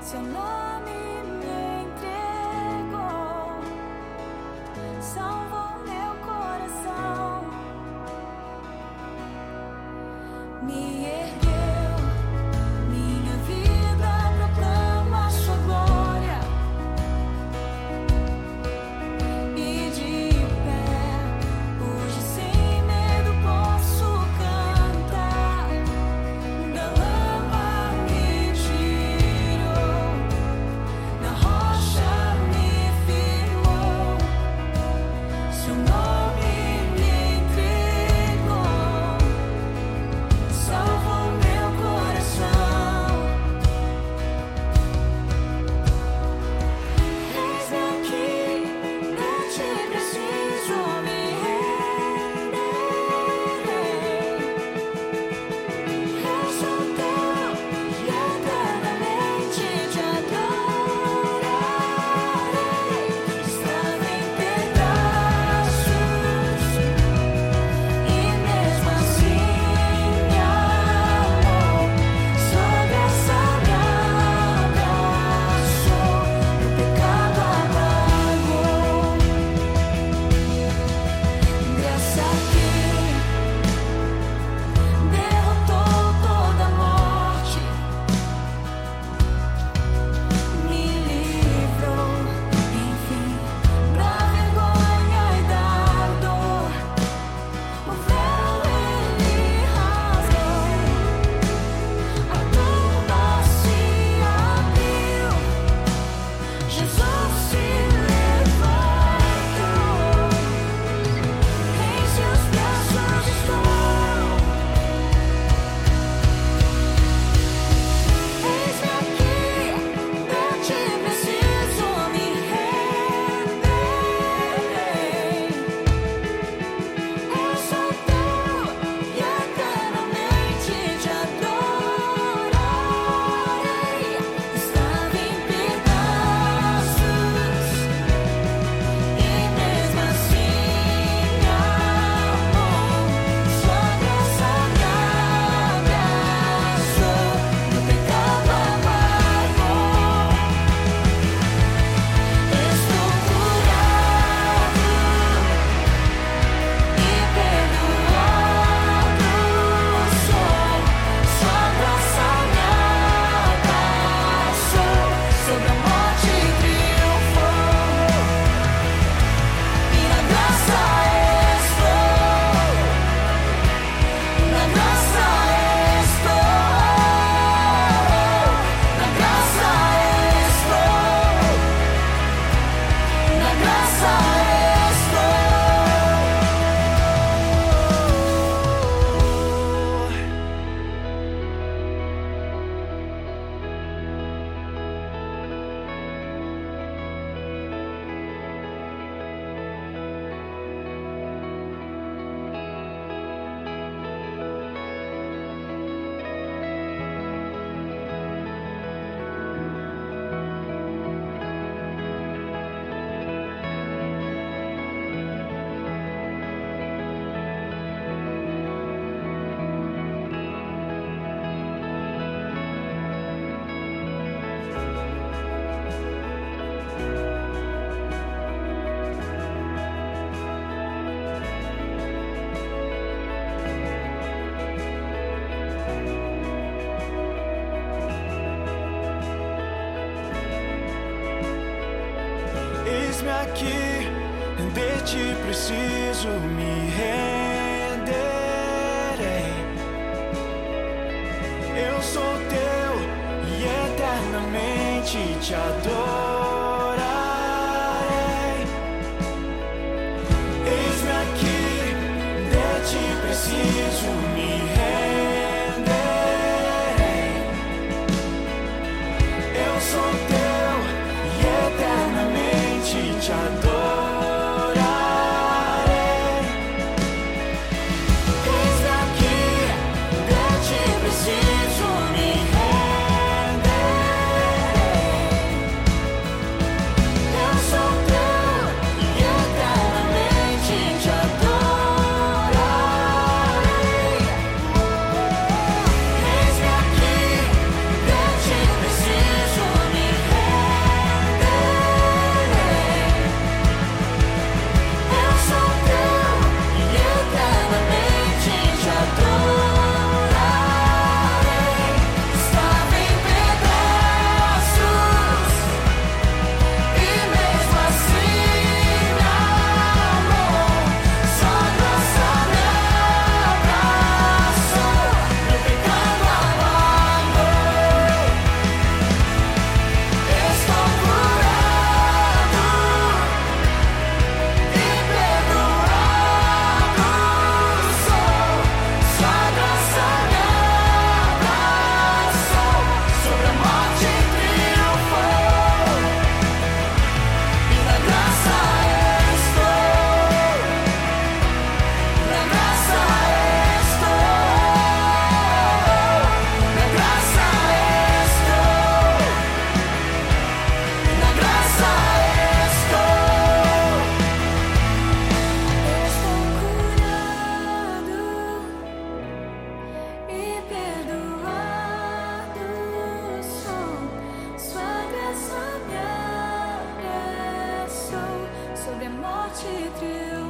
Seu nome me entregou, salvou meu coração, me ergueu, minha vida proclama sua glória, e de pé, hoje sem medo posso cantar. Da lama me tirou, na rocha me firmou, seu nome me entregou, salvou meu coração. Eis-me aqui, não te preciso me renderei. Eu sou teu e eternamente te adorarei. Estava em pedaços e mesmo assim me amou. Sua graça me abraçou, meu pecado apagou. Graça que derrotou toda a morte, me livrou, enfim, da vergonha e da dor. O véu ele rasgou, a tumba se abriu, Jesus se levantou, em seus braços estou. Eis-me aqui, não te preciso me renderei. Eu sou teu e eternamente te adorarei. Estava em pedaços e mesmo assim me amou. Sua graça me abraçou, meu pecado apagou. Estou curado e perdoado sou. Sua graça me abraçou, sobre a morte triunfou. E na graça estou, na graça estou, na graça estou, na graça Eis-me aqui, de ti preciso me renderei. Eu sou teu e eternamente te adorarei. Eis-me aqui, de ti preciso me renderei. Eu sou teu e eternamente te adorarei. Eis-me aqui, de ti preciso me renderei. noite teu.